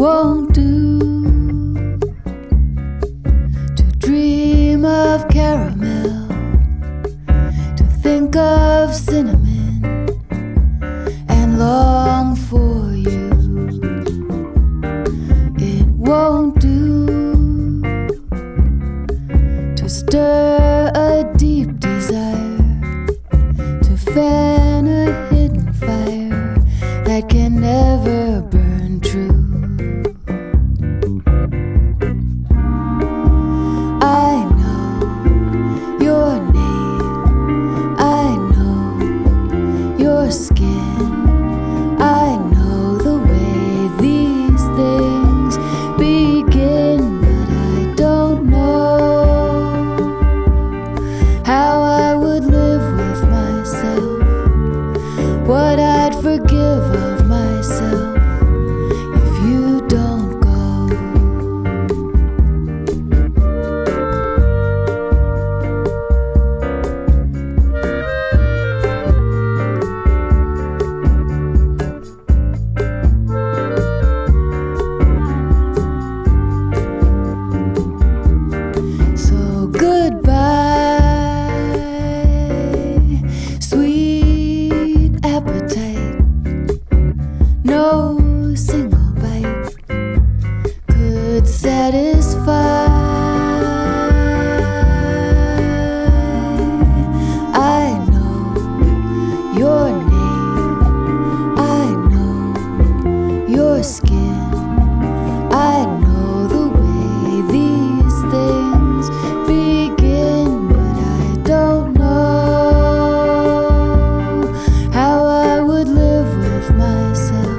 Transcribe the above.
won't do to dream of caramel, to think of cinnamon and long for you. It won't do to stir a deep desire, to fan a hidden fire that can never burn true. I know your name, I know your skin, I know the way these things begin, but I don't know how I would live with myself, what I'd forgive of myself if you don't go. So goodbye, sweet appetite. No single bite could satisfy. I know your name, I know your skin, I know the way these things begin, but I don't know how I would live with myself,